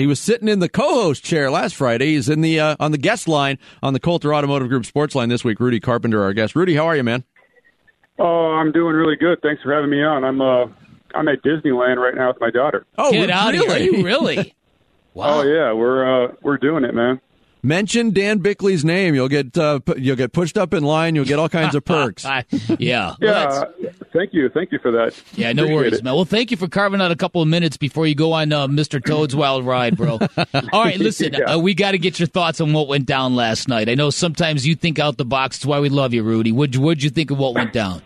He was sitting in the co-host chair last Friday. He's in the on the guest line on the Coulter Automotive Group Sports Line this week. Rudy Carpenter, our guest. Rudy, how are you, man? Oh, I'm doing really good. Thanks for having me on. I'm at Disneyland right now with my daughter. Oh, get out of here! Are you really? Wow. Oh yeah, we're doing it, man. Mention Dan Bickley's name, you'll get pushed up in line. You'll get all kinds of perks. Yeah. Yeah. Thank you for that. Yeah, no worries, man. Well, thank you for carving out a couple of minutes before you go on Mr. Toad's Wild Ride, bro. All right, listen, we got to get your thoughts on what went down last night. I know sometimes you think out the box. That's why we love you, Rudy. What'd you think of what went down?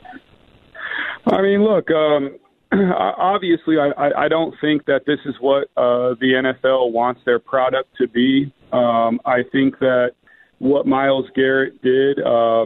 I mean, look. Obviously, I don't think that this is what the NFL wants their product to be. I think that what Myles Garrett did,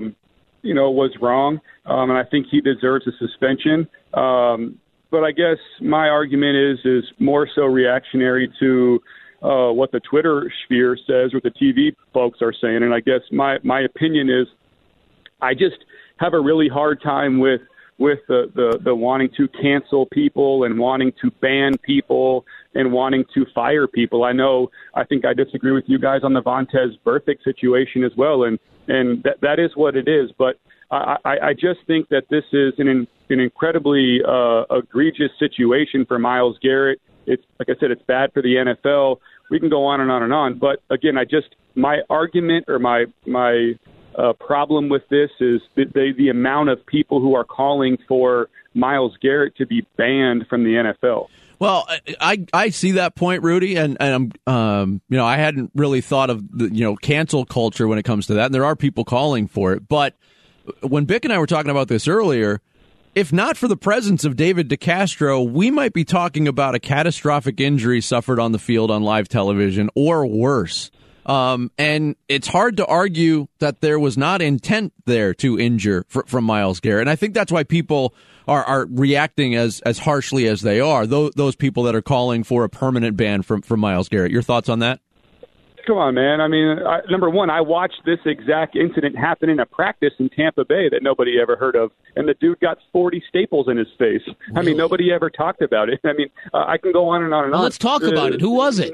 was wrong, and I think he deserves a suspension. But I guess my argument is more so reactionary to what the Twitter sphere says, what the TV folks are saying. And I guess my opinion is I just have a really hard time with the wanting to cancel people and wanting to ban people and wanting to fire people. I think I disagree with you guys on the Vontaze Burfict situation as well, and that is what it is. But I just think that this is an incredibly egregious situation for Myles Garrett. It's like I said, it's bad for the NFL. We can go on and on and on. But again, my argument or my problem with this is the amount of people who are calling for Myles Garrett to be banned from the NFL. Well, I see that point, Rudy, and I hadn't really thought of the cancel culture when it comes to that, and there are people calling for it. But when Bick and I were talking about this earlier, if not for the presence of David DeCastro, we might be talking about a catastrophic injury suffered on the field on live television or worse. And it's hard to argue that there was not intent there to injure from Myles Garrett. And I think that's why people are reacting as harshly as they are, those people that are calling for a permanent ban from Myles Garrett. Your thoughts on that? Come on, man. I mean, number one, I watched this exact incident happen in a practice in Tampa Bay that nobody ever heard of, and the dude got 40 staples in his face. I mean, nobody ever talked about it. I mean, I can go on and on and on. Let's talk about it. Who was it?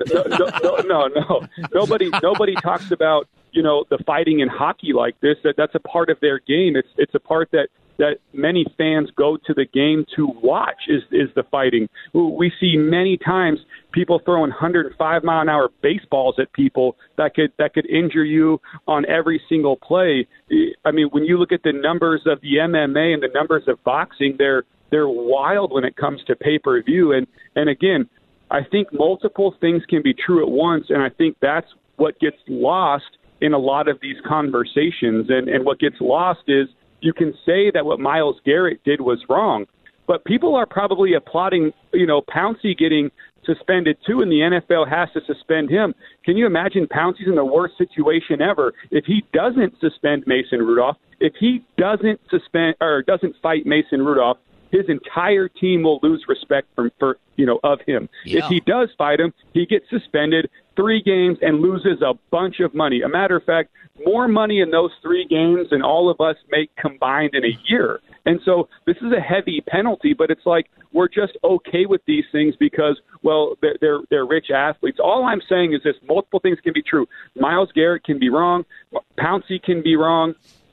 No. Nobody talks about the fighting in hockey like this. That's a part of their game. It's a part that many fans go to the game to watch is the fighting. We see many times people throwing 105-mile-an-hour baseballs at people that could injure you on every single play. I mean, when you look at the numbers of the MMA and the numbers of boxing, they're wild when it comes to pay-per-view. And again, I think multiple things can be true at once, and I think that's what gets lost in a lot of these conversations. And what gets lost is you can say that what Myles Garrett did was wrong, but people are probably applauding, Pouncey getting suspended too, and the NFL has to suspend him. Can you imagine Pouncey's in the worst situation ever if he doesn't suspend Mason Rudolph? If he doesn't fight Mason Rudolph, his entire team will lose respect of him. Yeah. If he does fight him, he gets suspended 3 games and loses a bunch of money. A matter of fact, more money in those 3 games than all of us make combined in a year. And so this is a heavy penalty, but it's like we're just okay with these things because, well, they're rich athletes. All I'm saying is this: multiple things can be true. Myles Garrett can be wrong. Pouncey can be wrong.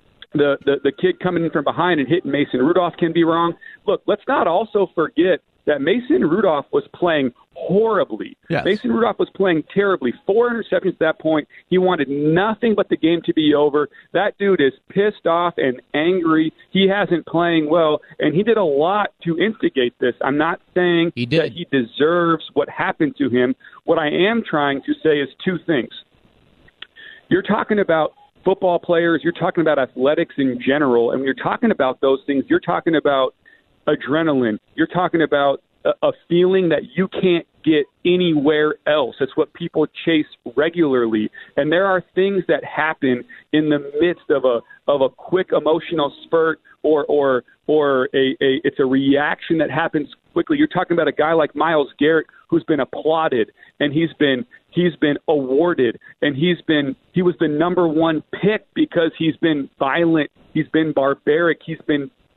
The kid coming in from behind and hitting Mason Rudolph can be wrong. Look, let's not also forget that Mason Rudolph was playing horribly. Yes. Mason Rudolph was playing terribly. 4 interceptions at that point. He wanted nothing but the game to be over. That dude is pissed off and angry. He hasn't playing well, and he did a lot to instigate this. I'm not saying that he deserves what happened to him. What I am trying to say is 2 things. You're talking about football players, you're talking about athletics in general, and when you're talking about those things, you're talking about adrenaline. You're talking about a feeling that you can't get anywhere else. It's what people chase regularly. And there are things that happen in the midst of a quick emotional spurt or it's a reaction that happens quickly. You're talking about a guy like Myles Garrett who's been applauded and he's been awarded and he was the number 1 pick because he's been violent, he's been barbaric, he's been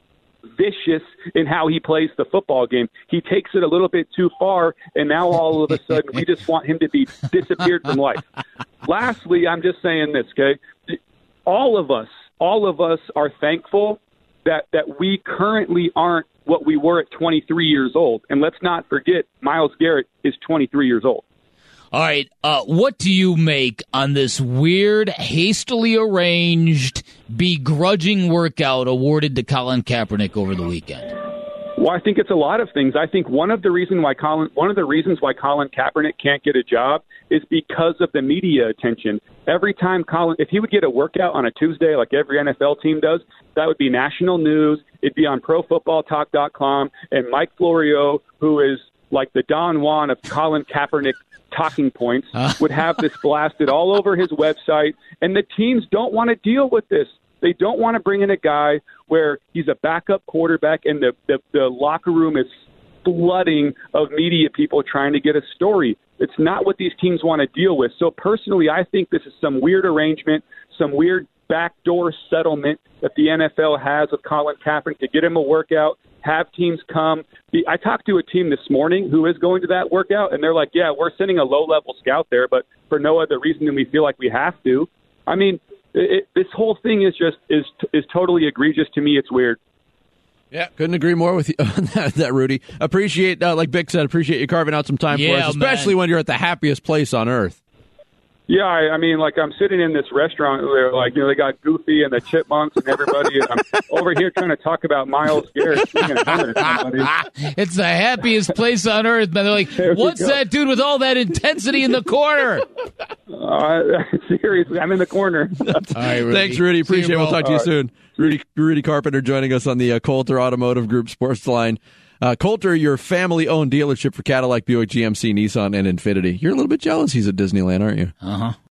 vicious in how he plays the football game. He takes it a little bit too far, and now all of a sudden we just want him to be disappeared from life. Lastly, I'm just saying this, okay? All of us are thankful that we currently aren't what we were at 23 years old. And let's not forget, Myles Garrett is 23 years old. All right, what do you make on this weird, hastily arranged, begrudging workout awarded to Colin Kaepernick over the weekend? Well, I think it's a lot of things. I think one of the reasons why Colin Kaepernick can't get a job is because of the media attention. Every time if he would get a workout on a Tuesday like every NFL team does, that would be national news. It'd be on ProFootballTalk.com, and Mike Florio, who is like the Don Juan of Colin Kaepernick talking points, would have this blasted all over his website, and the teams don't want to deal with this. They don't want to bring in a guy where he's a backup quarterback and the locker room is flooding of media people trying to get a story. It's not what these teams want to deal with. So personally, I think this is some weird arrangement, some weird backdoor settlement that the NFL has with Colin Kaepernick to get him a workout, have teams come. I talked to a team this morning who is going to that workout, and they're like, yeah, we're sending a low-level scout there, but for no other reason than we feel like we have to. I mean, this whole thing is totally egregious to me. It's weird. Yeah, couldn't agree more with you on that, Rudy. Appreciate, like Bick said, appreciate you carving out some time for us, especially when you're at the happiest place on earth. Yeah, I mean, like I'm sitting in this restaurant where, like, they got Goofy and the Chipmunks and everybody, and I'm over here trying to talk about Myles Garrett. It's the happiest place on earth, man. They're like, what's that dude with all that intensity in the corner? Seriously, I'm in the corner. All right, Rudy. Thanks, Rudy. Appreciate it. We'll talk to you soon. Rudy Carpenter joining us on the Coulter Automotive Group Sports Line. Coulter, your family-owned dealership for Cadillac, Buick, GMC, Nissan, and Infiniti. You're a little bit jealous he's at Disneyland, aren't you? Uh-huh.